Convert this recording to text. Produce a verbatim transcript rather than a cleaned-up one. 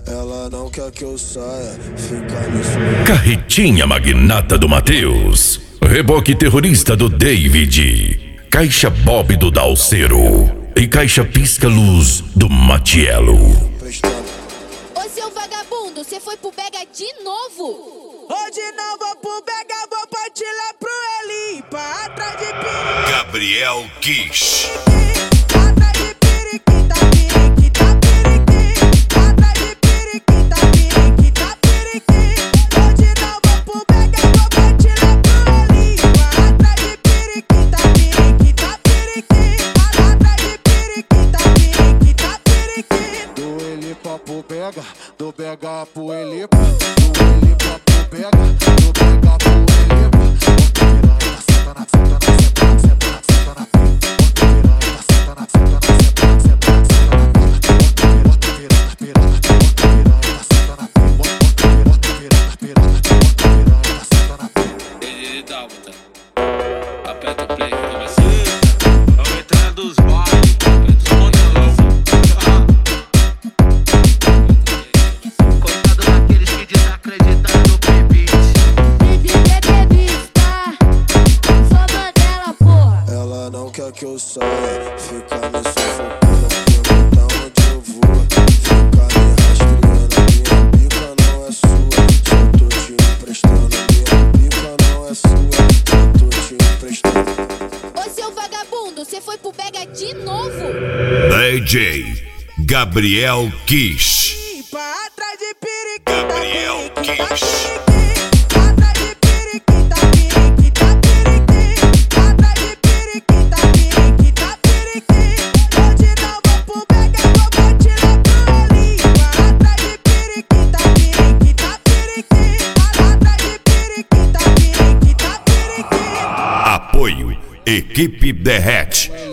Ela não quer que eu saia, fica nisso. Carretinha magnata do Matheus, reboque terrorista do David, caixa Bob do Dalcero e caixa pisca-luz do Matielo. Ô seu vagabundo, você foi pro Bega de novo? Hoje não vou pro Bega, vou partir lá pro Eli, pra atrás de periquita. Gabriel Kish. Atrás de periquita, periquita, periquita. Atrás de periquita, periquita, periquita. Hoje não vou pro Bega, vou partir lá pro Eli, pra atrás de periquita, periquita, periquita. Atrás de periquita, periquita, periquita. Do Eli pra pro Bega, do Bega pro Eli, do Eli pra pro Bega, do Bega pro Eli. Aperta o play que começou. Aumentando os bailes, só modelão. Coitado daqueles que desacreditam no P-Beat. Sou Mandela, porra. Ela não quer que eu saia, fica me sufocando, pergunta onde eu vou. Fica me rastreando, minha pica não é sua, só tô te emprestando. Minha pica não é sua, só tô te emprestando. Ô seu vagabundo, você foi pro Bega de novo? D J Gabriel Kish. Pra atrás de periquita, Gabriel periquita, Kish. periquita. Atrás de periquita, periquita, periquita. Atrás de periquita, periquita, periquita. Hoje não vou pro Bega, vou partir lá pro Eli, pra atrás de periquita, periquita, periquita. Atrás de periquita, periquita, periquita. Apoio Equipe Derrete.